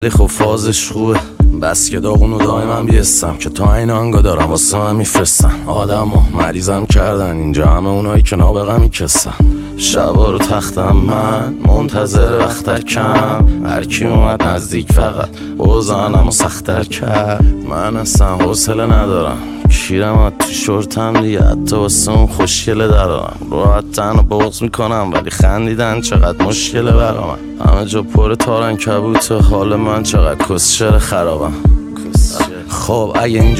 خب فازش خوبه، بس که داغونو دائما بیستم که تا این آنگا دارم واسه من میفرستن. آدم و مریضم کردن اینجا همه اونایی که نابغه میکسن. شبا رو تختم من منتظر وقتکم، هرکی اومد نزدیک فقط اوزانم و سختر کرد. من اصلا حوصله ندارم کیرم تو شورتم دیگه، حتی واسه اون خوشگله درارم. راحت تن رو بغض میکنم ولی خندیدن چقدر مشکله برا من. همه جا پر تارن کبوت، حال من چقدر کسچر خرابم. خب اگه اینجا